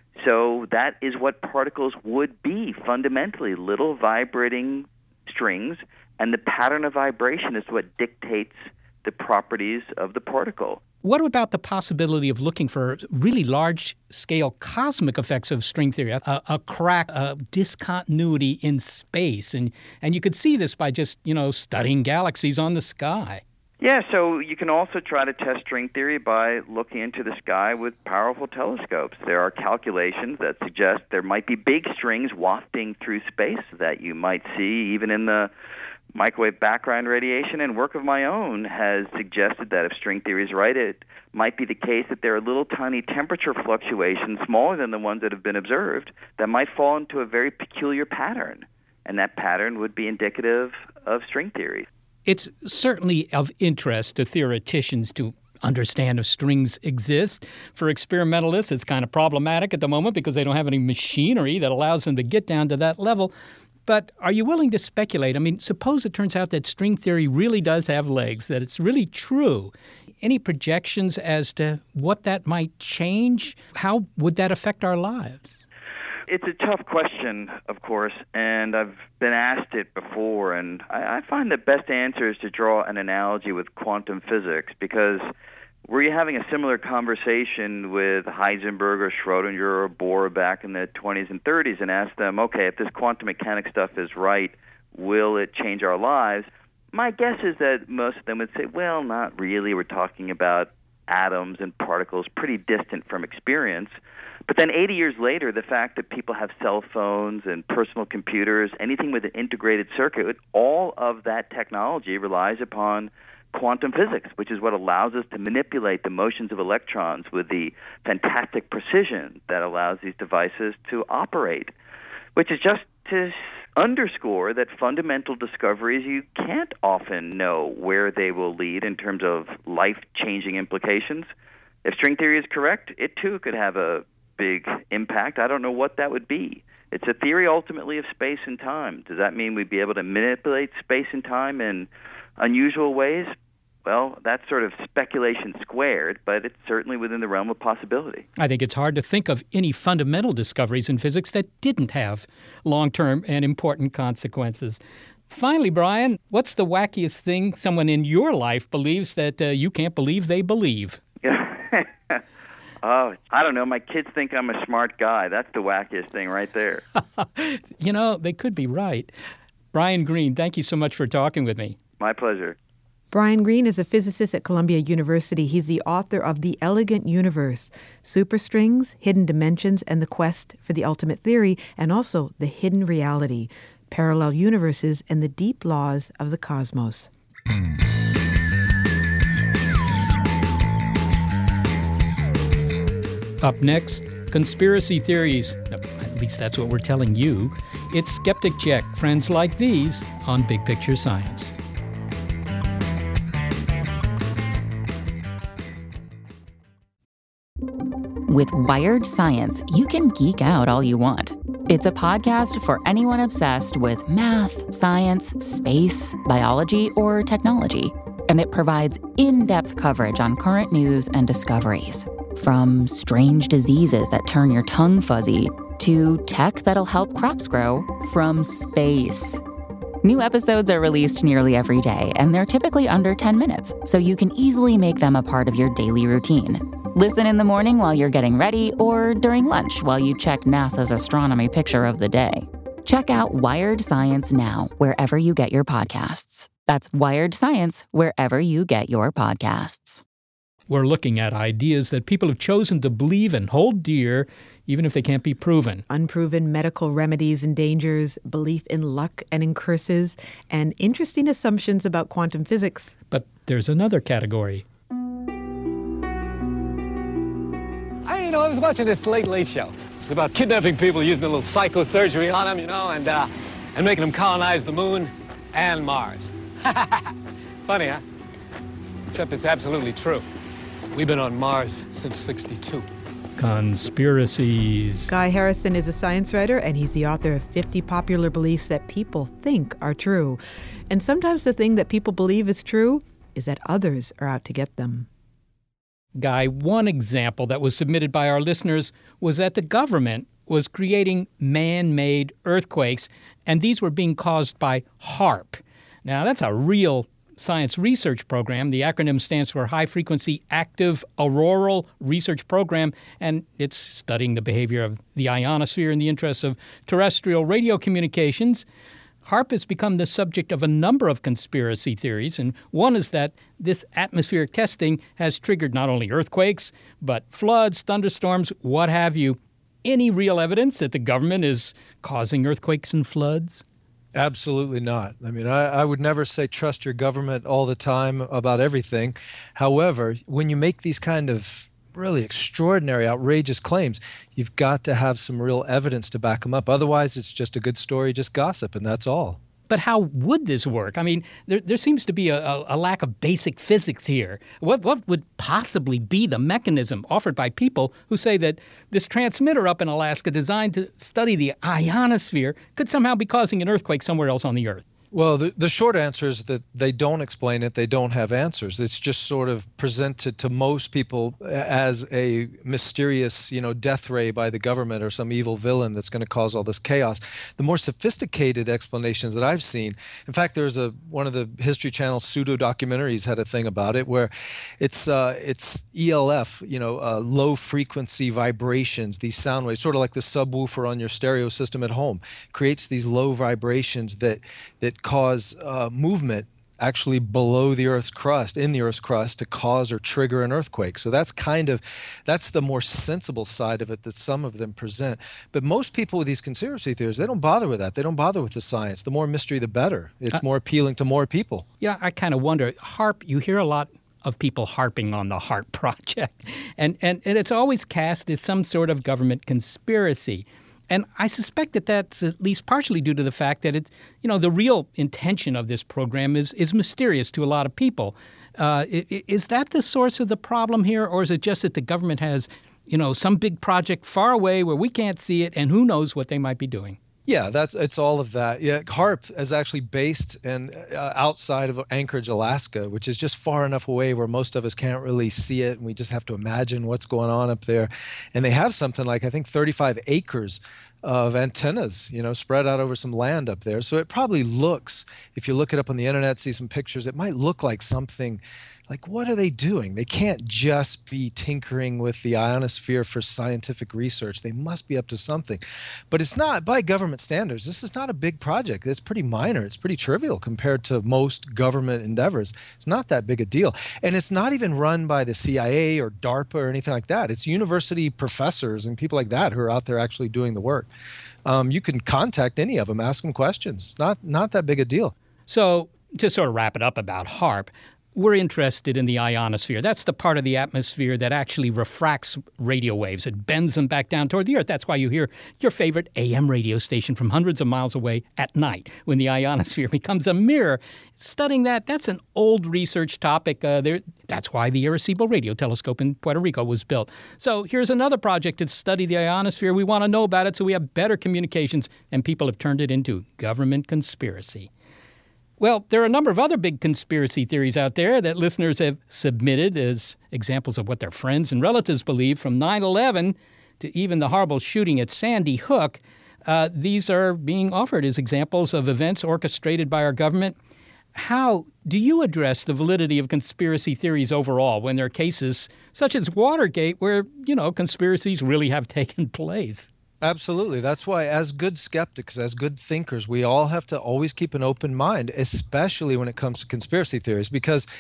Speaker 13: So that is what particles would be fundamentally, little vibrating strings, and the pattern of vibration is what dictates the properties of the particle.
Speaker 5: What about the possibility of looking for really large-scale cosmic effects of string theory, a, a crack, a discontinuity in space? And, and you could see this by just, you know, studying galaxies on the sky.
Speaker 13: Yeah, so you can also try to test string theory by looking into the sky with powerful telescopes. There are calculations that suggest there might be big strings wafting through space that you might see even in the microwave background radiation, and work of my own has suggested that if string theory is right, it might be the case that there are little tiny temperature fluctuations smaller than the ones that have been observed that might fall into a very peculiar pattern, and that pattern would be indicative of string theory.
Speaker 5: It's certainly of interest to theoreticians to understand if strings exist. For experimentalists, it's kind of problematic at the moment because they don't have any machinery that allows them to get down to that level. But are you willing to speculate? I mean, suppose it turns out that string theory really does have legs, that it's really true. Any projections as to what that might change? How would that affect our lives?
Speaker 13: It's a tough question, of course, and I've been asked it before, and I, I find the best answer is to draw an analogy with quantum physics, because were you having a similar conversation with Heisenberg or Schrodinger or Bohr back in the twenties and thirties and asked them, okay, if this quantum mechanics stuff is right, will it change our lives? My guess is that most of them would say, well, not really. We're talking about atoms and particles pretty distant from experience. But then eighty years later, the fact that people have cell phones and personal computers, anything with an integrated circuit, all of that technology relies upon quantum physics, which is what allows us to manipulate the motions of electrons with the fantastic precision that allows these devices to operate, which is just to underscore that fundamental discoveries, you can't often know where they will lead in terms of life-changing implications. If string theory is correct, it too could have a big impact. I don't know what that would be. It's a theory ultimately of space and time. Does that mean we'd be able to manipulate space and time in unusual ways? Well, that's sort of speculation squared, but it's certainly within the realm of possibility.
Speaker 5: I think it's hard to think of any fundamental discoveries in physics that didn't have long-term and important consequences. Finally, Brian, what's the wackiest thing someone in your life believes that uh, you can't believe they believe?
Speaker 13: Oh, I don't know. My kids think I'm a smart guy. That's the wackiest thing right there.
Speaker 5: You know, they could be right. Brian Greene, thank you so much for talking with me.
Speaker 13: My pleasure.
Speaker 7: Brian Greene is a physicist at Columbia University. He's the author of The Elegant Universe, Superstrings, Hidden Dimensions, and the Quest for the Ultimate Theory, and also The Hidden Reality, Parallel Universes and the Deep Laws of the Cosmos.
Speaker 5: Up next, conspiracy theories. At least that's what we're telling you. It's Skeptic Check, friends like these on Big Picture Science.
Speaker 14: With Wired Science, you can geek out all you want. It's a podcast for anyone obsessed with math, science, space, biology, or technology. And it provides in-depth coverage on current news and discoveries. From strange diseases that turn your tongue fuzzy to tech that'll help crops grow from space. New episodes are released nearly every day, and they're typically under ten minutes, so you can easily make them a part of your daily routine. Listen in the morning while you're getting ready or during lunch while you check NASA's astronomy picture of the day. Check out Wired Science now, wherever you get your podcasts. That's Wired Science, wherever you get your podcasts.
Speaker 5: We're looking at ideas that people have chosen to believe and hold dear, even if they can't be proven.
Speaker 7: Unproven medical remedies and dangers, belief in luck and in curses, and interesting assumptions about quantum physics.
Speaker 5: But there's another category.
Speaker 15: I, you know, I was watching this Late Late Show. It's about kidnapping people, using a little psychosurgery on them, you know, and uh, and making them colonize the moon and Mars. Funny, huh? Except it's absolutely true. We've been on Mars since sixty-two.
Speaker 5: Conspiracies.
Speaker 7: Guy Harrison is a science writer, and he's the author of fifty Popular Beliefs That People Think Are True. And sometimes the thing that people believe is true is that others are out to get them.
Speaker 5: Guy, one example that was submitted by our listeners was that the government was creating man-made earthquakes, and these were being caused by HAARP. Now, that's a real science research program. The acronym stands for High Frequency Active Auroral Research Program, and it's studying the behavior of the ionosphere in the interests of terrestrial radio communications. HAARP has become the subject of a number of conspiracy theories, and one is that this atmospheric testing has triggered not only earthquakes, but floods, thunderstorms, what have you. Any real evidence that the government is causing earthquakes and floods?
Speaker 16: Absolutely not. I mean, I, I would never say trust your government all the time about everything. However, when you make these kind of really extraordinary, outrageous claims, you've got to have some real evidence to back them up. Otherwise, it's just a good story, just gossip, and that's all.
Speaker 5: But how would this work? I mean, there there seems to be a, a, a lack of basic physics here. What what would possibly be the mechanism offered by people who say that this transmitter up in Alaska designed to study the ionosphere could somehow be causing an earthquake somewhere else on the Earth?
Speaker 16: Well, the, the short answer is that they don't explain it. They don't have answers. It's just sort of presented to most people as a mysterious, you know, death ray by the government or some evil villain that's going to cause all this chaos. The more sophisticated explanations that I've seen, in fact, there's a one of the History Channel pseudo documentaries had a thing about it where it's uh, it's E L F, you know, uh, low frequency vibrations, these sound waves, sort of like the subwoofer on your stereo system at home, creates these low vibrations that that cause uh, movement actually below the Earth's crust, in the Earth's crust, to cause or trigger an earthquake. So that's kind of, that's the more sensible side of it that some of them present. But most people with these conspiracy theories, they don't bother with that. They don't bother with the science. The more mystery, the better. It's uh, more appealing to more people.
Speaker 5: Yeah, I kind of wonder, HAARP, you hear a lot of people harping on the HAARP project. And, and, and it's always cast as some sort of government conspiracy. And I suspect that that's at least partially due to the fact that it's, you know, the real intention of this program is is mysterious to a lot of people. Uh, is that the source of the problem here, or is it just that the government has, you know, some big project far away where we can't see it, and who knows what they might be doing?
Speaker 16: Yeah, that's it's all of that. Yeah, HAARP is actually based and uh, outside of Anchorage, Alaska, which is just far enough away where most of us can't really see it, and we just have to imagine what's going on up there. And they have something like, I think, thirty-five acres of antennas, you know, spread out over some land up there. So it probably looks, if you look it up on the internet, see some pictures, it might look like something. Like, what are they doing? They can't just be tinkering with the ionosphere for scientific research. They must be up to something. But it's not, by government standards, this is not a big project. It's pretty minor. It's pretty trivial compared to most government endeavors. It's not that big a deal. And it's not even run by the C I A or DARPA or anything like that. It's university professors and people like that who are out there actually doing the work. Um, you can contact any of them, ask them questions. It's not, not that big a deal.
Speaker 5: So to sort of wrap it up about HAARP, we're interested in the ionosphere. That's the part of the atmosphere that actually refracts radio waves. It bends them back down toward the Earth. That's why you hear your favorite A M radio station from hundreds of miles away at night when the ionosphere becomes a mirror. Studying that, that's an old research topic. Uh, there, that's why the Arecibo Radio Telescope in Puerto Rico was built. So here's another project to study the ionosphere. We want to know about it so we have better communications, and people have turned it into government conspiracy. Well, there are a number of other big conspiracy theories out there that listeners have submitted as examples of what their friends and relatives believe, from nine eleven to even the horrible shooting at Sandy Hook. Uh, these are being offered as examples of events orchestrated by our government. How do you address the validity of conspiracy theories overall when there are cases such as Watergate where, you know, conspiracies really have taken place?
Speaker 16: Absolutely. That's why, as good skeptics, as good thinkers, we all have to always keep an open mind, especially when it comes to conspiracy theories. Because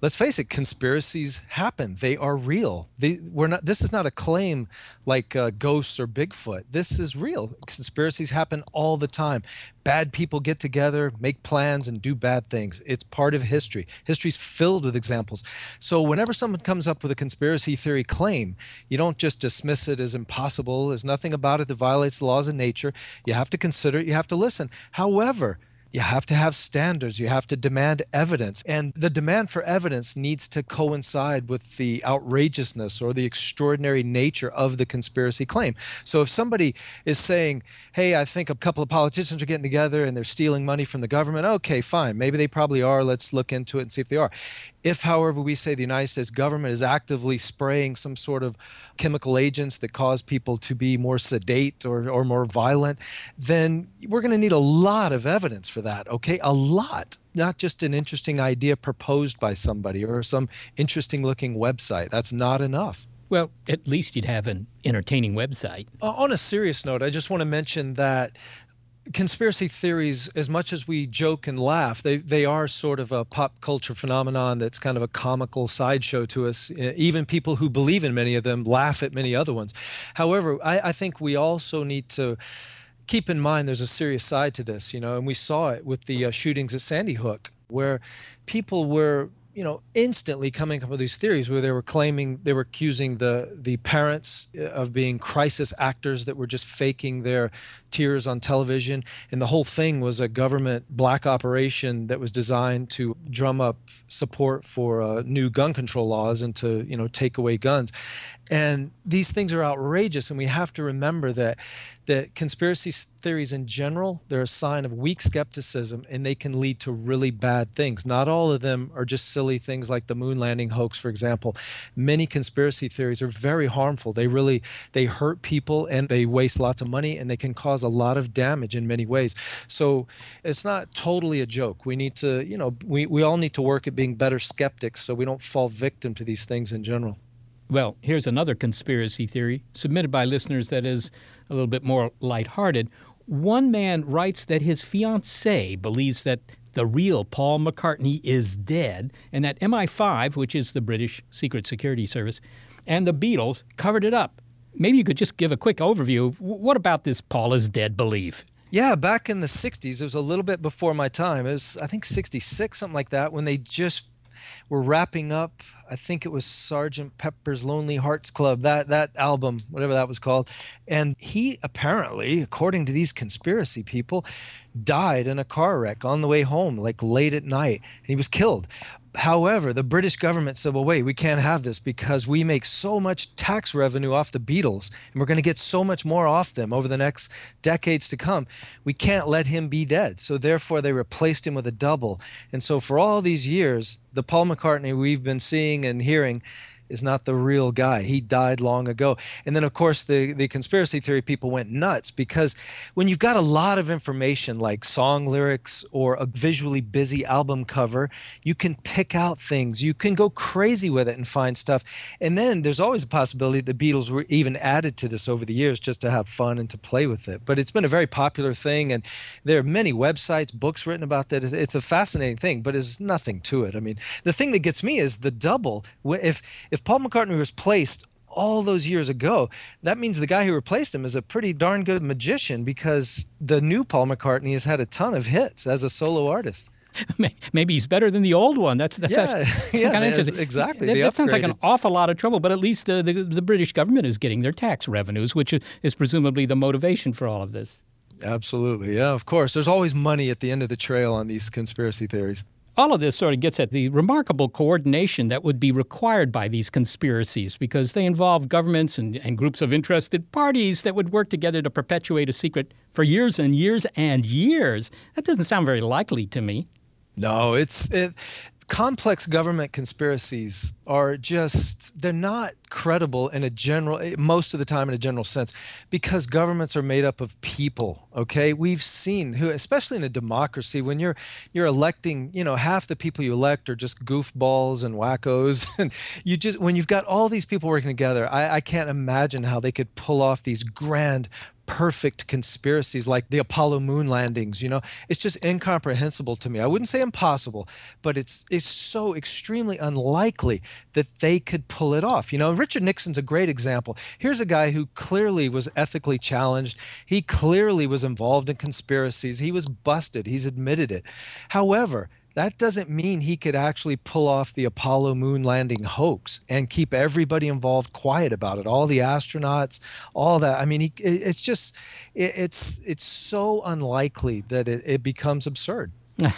Speaker 16: let's face it, conspiracies happen. They are real. They, we're not. This is not a claim like uh, ghosts or Bigfoot. This is real. Conspiracies happen all the time. Bad people get together, make plans, and do bad things. It's part of history. History's filled with examples. So whenever someone comes up with a conspiracy theory claim, you don't just dismiss it as impossible. There's nothing about it that violates the laws of nature. You have to consider it. You have to listen. However, you have to have standards. You have to demand evidence. And the demand for evidence needs to coincide with the outrageousness or the extraordinary nature of the conspiracy claim. So if somebody is saying, hey, I think a couple of politicians are getting together and they're stealing money from the government, okay, fine. Maybe they probably are. Let's look into it and see if they are. If, however, we say the United States government is actively spraying some sort of chemical agents that cause people to be more sedate or, or more violent, then we're going to need a lot of evidence for that, okay? A lot, not just an interesting idea proposed by somebody or some interesting looking website. That's not enough.
Speaker 5: Well, at least you'd have an entertaining website.
Speaker 16: Uh, on a serious note, I just want to mention that conspiracy theories, as much as we joke and laugh, they, they are sort of a pop culture phenomenon that's kind of a comical sideshow to us. Even people who believe in many of them laugh at many other ones. However, I, I think we also need to keep in mind there's a serious side to this, you know, and we saw it with the uh, shootings at Sandy Hook, where people were, you know, instantly coming up with these theories where they were claiming, they were accusing the the parents of being crisis actors that were just faking their tears on television. And the whole thing was a government black operation that was designed to drum up support for uh, new gun control laws and to, you know, take away guns. And these things are outrageous, and we have to remember that that conspiracy theories in general, they're a sign of weak skepticism, and they can lead to really bad things. Not all of them are just silly things like the moon landing hoax, for example. Many conspiracy theories are very harmful. They really, they hurt people, and they waste lots of money, and they can cause a lot of damage in many ways. So it's not totally a joke. We need to, you know, we, we all need to work at being better skeptics so we don't fall victim to these things in general.
Speaker 5: Well, here's another conspiracy theory submitted by listeners that is a little bit more lighthearted. One man writes that his fiancée believes that the real Paul McCartney is dead and that M I five, which is the British Secret Security Service, and the Beatles covered it up. Maybe you could just give a quick overview. What about this Paul is dead belief?
Speaker 16: Yeah, back in the sixties, it was a little bit before my time. It was, I think, sixty-six, something like that, when they just were wrapping up, I think it was Sergeant Pepper's Lonely Hearts Club, that that album, whatever that was called. And he apparently, according to these conspiracy people, died in a car wreck on the way home, like late at night. And he was killed. However, the British government said, well, wait, we can't have this because we make so much tax revenue off the Beatles, and we're going to get so much more off them over the next decades to come. We can't let him be dead. So therefore, they replaced him with a double. And so for all these years, the Paul McCartney we've been seeing and hearing is not the real guy. He died long ago. And then, of course, the, the conspiracy theory people went nuts because when you've got a lot of information like song lyrics or a visually busy album cover, you can pick out things. You can go crazy with it and find stuff. And then there's always a possibility the Beatles were even added to this over the years just to have fun and to play with it. But it's been a very popular thing, and there are many websites, books written about that. It's a fascinating thing, but there's nothing to it. I mean, the thing that gets me is the double. If if Paul McCartney was placed all those years ago, that means the guy who replaced him is a pretty darn good magician because the new Paul McCartney has had a ton of hits as a solo artist.
Speaker 5: Maybe he's better than the old one. That's that's
Speaker 16: yeah, yeah,
Speaker 5: kind of interesting.
Speaker 16: Exactly.
Speaker 5: That,
Speaker 16: they
Speaker 5: that sounds like an
Speaker 16: upgraded.
Speaker 5: awful lot of trouble, but at least uh, the, the British government is getting their tax revenues, which is presumably the motivation for all of this.
Speaker 16: Absolutely. Yeah, of course. There's always money at the end of the trail on these conspiracy theories.
Speaker 5: All of this sort of gets at the remarkable coordination that would be required by these conspiracies because they involve governments and, and groups of interested parties that would work together to perpetuate a secret for years and years and years. That doesn't sound very likely to me.
Speaker 16: No, it's it, complex government conspiracies are just, they're not credible in a general, most of the time in a general sense, because governments are made up of people, okay? We've seen who, especially in a democracy, when you're you're electing, you know, half the people you elect are just goofballs and wackos, and you just, when you've got all these people working together, I, I can't imagine how they could pull off these grand, perfect conspiracies like the Apollo moon landings. You know, it's just incomprehensible to me. I wouldn't say impossible, but it's it's so extremely unlikely that they could pull it off. You know, Richard Nixon's a great example. Here's a guy who clearly was ethically challenged. He clearly was involved in conspiracies. He was busted. He's admitted it. However, that doesn't mean he could actually pull off the Apollo moon landing hoax and keep everybody involved quiet about it. All the astronauts, all that. I mean, he, it's just, it, it's it's so unlikely that it, it becomes absurd.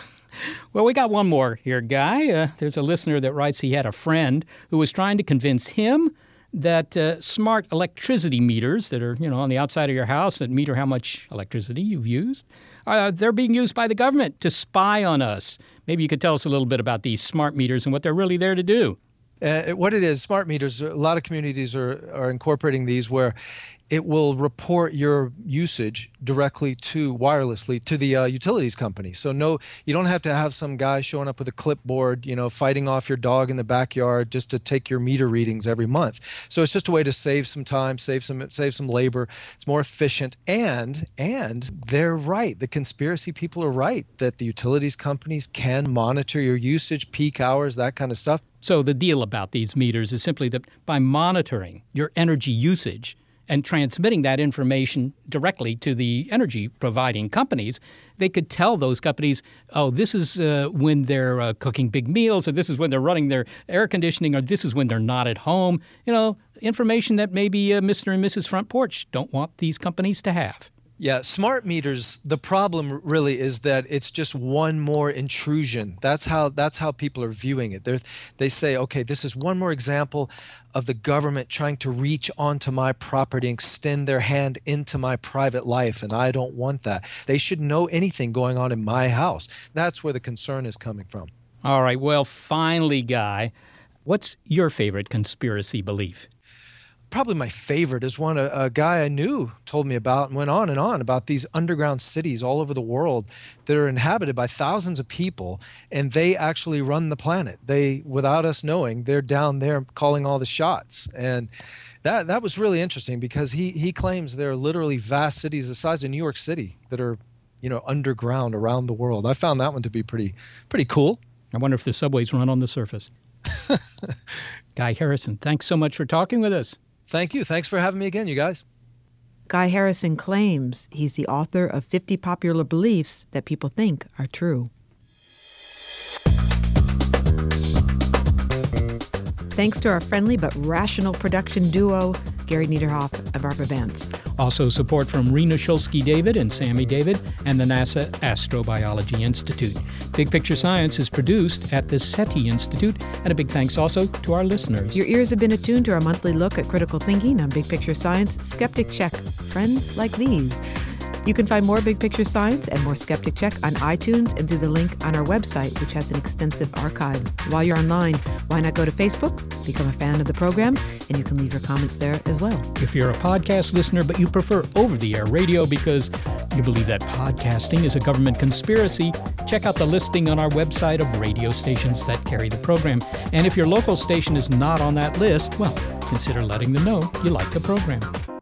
Speaker 5: Well, we got one more here, Guy. Uh, there's a listener that writes he had a friend who was trying to convince him that uh, smart electricity meters that are, you know, on the outside of your house that meter how much electricity you've used, uh, they're being used by the government to spy on us. Maybe you could tell us a little bit about these smart meters and what they're really there to do.
Speaker 16: Uh, what it is, smart meters, a lot of communities are, are incorporating these where it will report your usage directly to wirelessly to the uh, utilities company. So no, you don't have to have some guy showing up with a clipboard, you know, fighting off your dog in the backyard just to take your meter readings every month. So it's just a way to save some time, save some save some labor. It's more efficient. And and they're right. The conspiracy people are right that the utilities companies can monitor your usage, peak hours, that kind of stuff.
Speaker 5: So the deal about these meters is simply that by monitoring your energy usage and transmitting that information directly to the energy providing companies, they could tell those companies, oh, this is uh, when they're uh, cooking big meals, or this is when they're running their air conditioning, or this is when they're not at home. You know, information that maybe uh, Mister and Missus Front Porch don't want these companies to have.
Speaker 16: Yeah, smart meters, the problem really is that it's just one more intrusion. That's how that's how people are viewing it. They're, they say, okay, this is one more example of the government trying to reach onto my property and extend their hand into my private life, and I don't want that. They should know anything going on in my house. That's where the concern is coming from.
Speaker 5: All right, well, finally, Guy, what's your favorite conspiracy belief?
Speaker 16: Probably my favorite is one a, a guy I knew told me about and went on and on about these underground cities all over the world that are inhabited by thousands of people, and they actually run the planet. They, without us knowing, they're down there calling all the shots. And that that was really interesting because he he claims there are literally vast cities the size of New York City that are, you know, underground around the world. I found that one to be pretty pretty cool.
Speaker 5: I wonder if the subways run on the surface. Guy Harrison, thanks so much for talking with us.
Speaker 16: Thank you. Thanks for having me again, you guys.
Speaker 7: Guy Harrison claims he's the author of fifty popular beliefs that people think are true. Thanks to our friendly but rational production duo, Gary Niederhoff of Arbor Vance.
Speaker 5: Also support from Rena Shulsky-David and Sammy David and the NASA Astrobiology Institute. Big Picture Science is produced at the SETI Institute, and a big thanks also to our listeners.
Speaker 7: Your ears have been attuned to our monthly look at critical thinking on Big Picture Science, Skeptic Check, Friends Like These. You can find more Big Picture Science and more Skeptic Check on iTunes and through the link on our website, which has an extensive archive. While you're online, why not go to Facebook, become a fan of the program, and you can leave your comments there as well.
Speaker 5: If you're a podcast listener but you prefer over-the-air radio because you believe that podcasting is a government conspiracy, check out the listing on our website of radio stations that carry the program. And if your local station is not on that list, well, consider letting them know you like the program.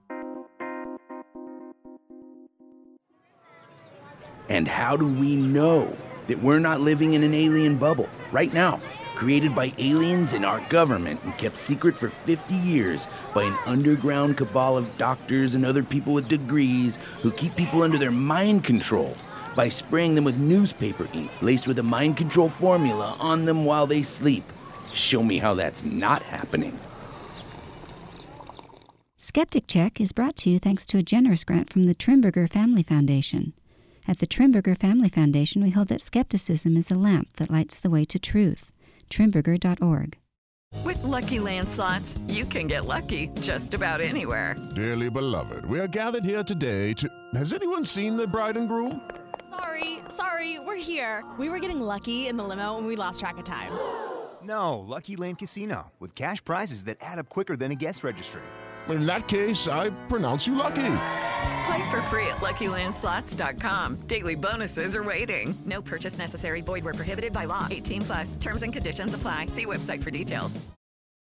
Speaker 6: And how do we know that we're not living in an alien bubble right now, created by aliens in our government and kept secret for fifty years by an underground cabal of doctors and other people with degrees who keep people under their mind control by spraying them with newspaper ink laced with a mind control formula on them while they sleep? Show me how that's not happening.
Speaker 17: Skeptic Check is brought to you thanks to a generous grant from the Trimberger Family Foundation. At the Trimberger Family Foundation, we hold that skepticism is a lamp that lights the way to truth. Trimberger dot org.
Speaker 18: With Lucky Land Slots, you can get lucky just about anywhere.
Speaker 19: Dearly beloved, we are gathered here today to... Has anyone seen the bride and groom?
Speaker 20: Sorry, sorry, we're here. We were getting lucky in the limo and we lost track of time.
Speaker 21: No, Lucky Land Casino, with cash prizes that add up quicker than a guest registry.
Speaker 19: In that case, I pronounce you lucky.
Speaker 18: Play for free at Lucky Land Slots dot com. Daily bonuses are waiting. No purchase necessary. Void where prohibited by law. eighteen plus. Terms and conditions apply. See website for details.